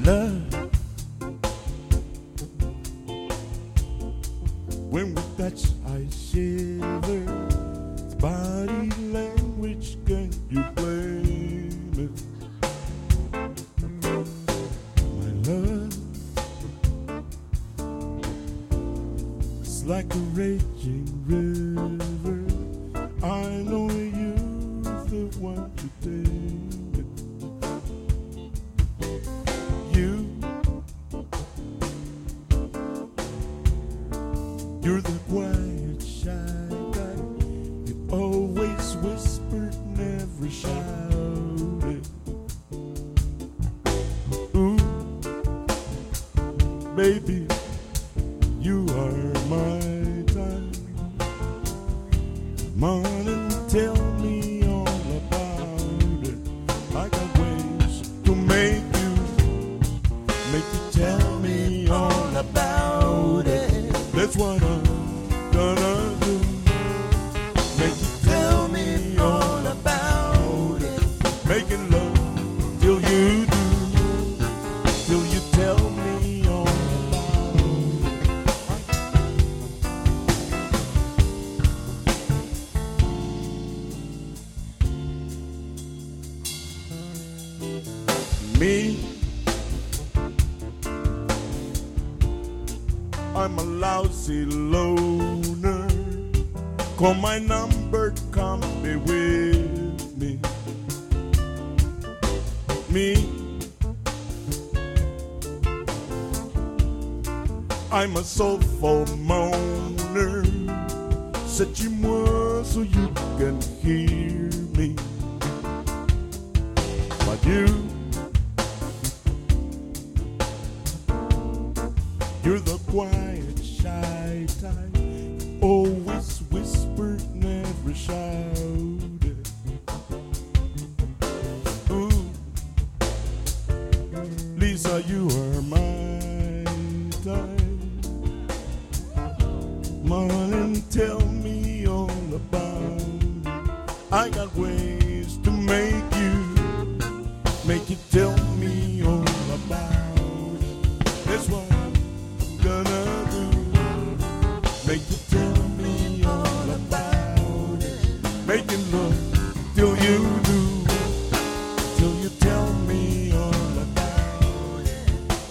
Love, when we touch, I shiver. It's body language, can you blame it? My love, it's like a raging river. I know you're the one to tame it. You're the quiet, shy guy. You always whispered, never shouted. Ooh, baby, you are my time. Come on and tell me all about it. I got ways to make you tell me all about it. That's what I'm gonna do. Make you tell me all about it. Making love till you do. Till you tell me all about it. Me, I'm a lousy loner. Call my number, come be with me. Me, I'm a soulful moaner. Sais-tu-moi so you can hear me. But you're the quiet, shy type. Always whispered, never shouted. Ooh, Lisa, you are my type. Come on and tell me all about it. I got ways to make you tell me all about it. That's what gonna do. Make you tell me all about it. Making love till you do. Till you tell me all about it.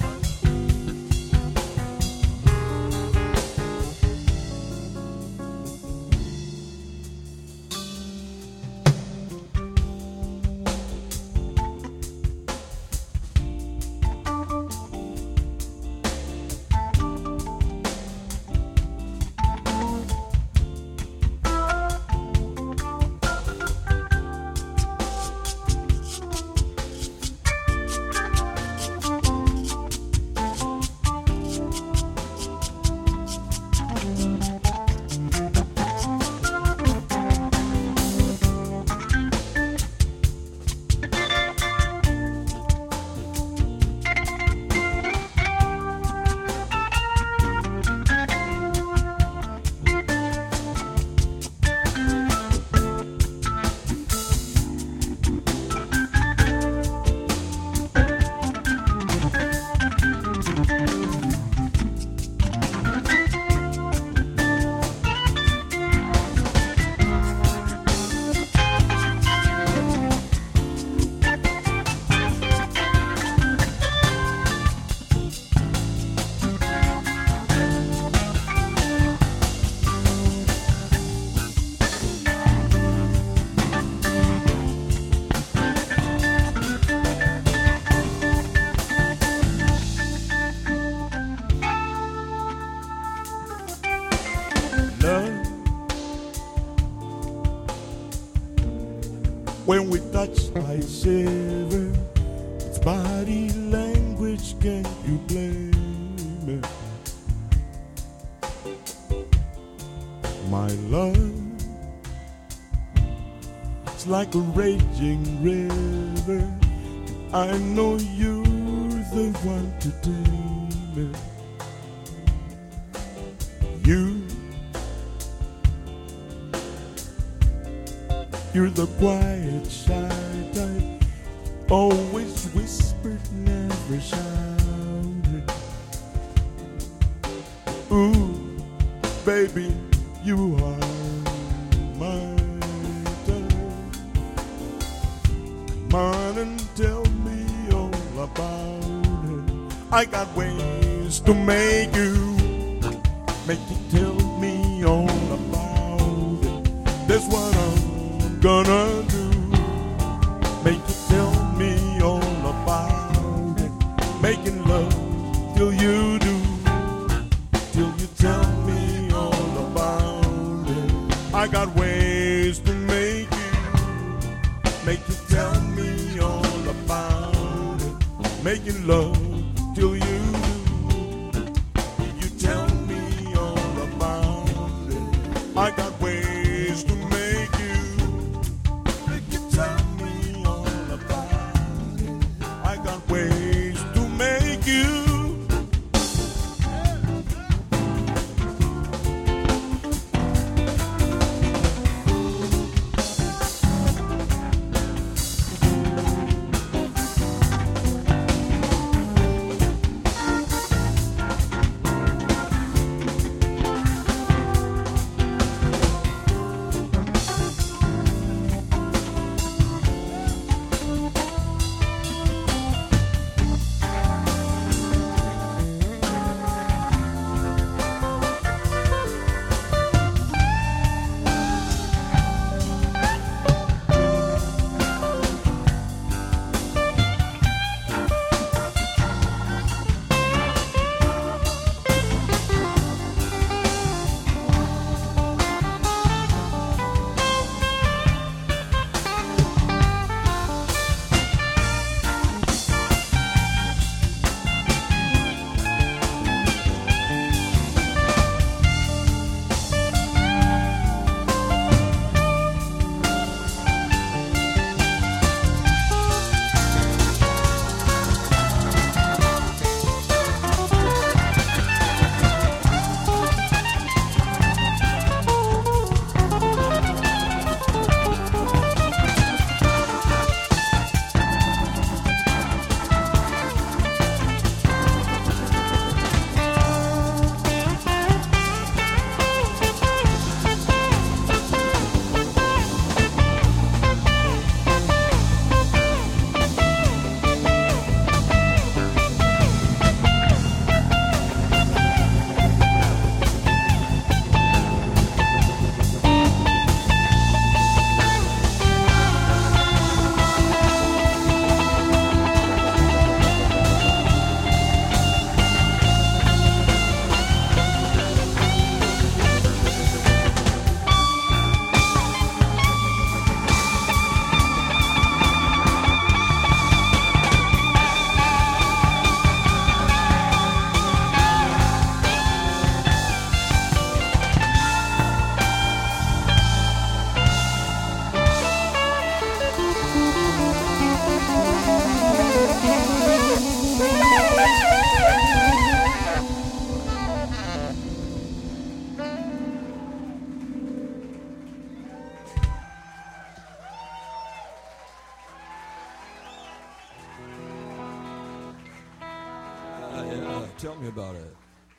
When we touch, I shiver. It's body language, can you blame it? My love, it's like a raging river. I know you're the one to tame it. You're the quiet, shy type. Always whisper trumpet never sounded. Ooh, baby, you are my time. Come on and tell me all about it. I got ways to make you tell me all about it. That's what I'm gonna do. Make you tell me all about it. Making love till you do. Till you tell me all about it. I got ways to make you tell me all about it. Making love till you do. You tell me all about it. I got ways to make you tell me all about it. I got ways to make you. Tell me about it.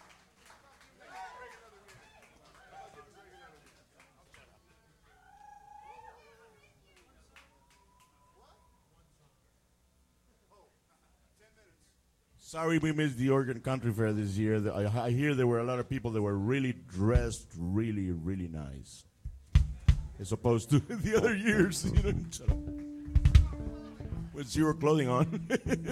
Sorry we missed the Oregon Country Fair this year. I hear there were a lot of people that were really dressed really, really nice. As opposed to the other years, you know, shut up. With zero clothing on.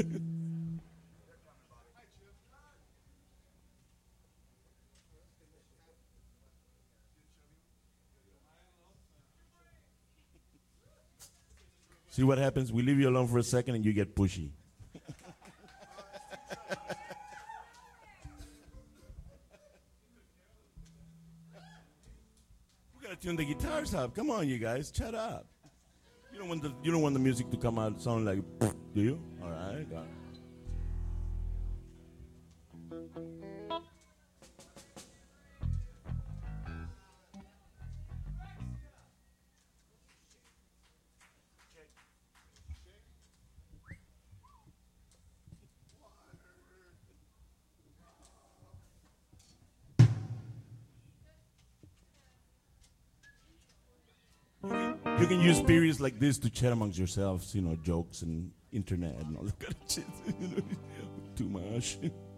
See what happens? We leave you alone for a second and you get pushy. We gotta tune the guitars up. Come on, you guys, shut up. You don't want the music to come out sound like, do you? All right. You can use periods like this to chat amongst yourselves, jokes and internet and all that kind of shit. Too much.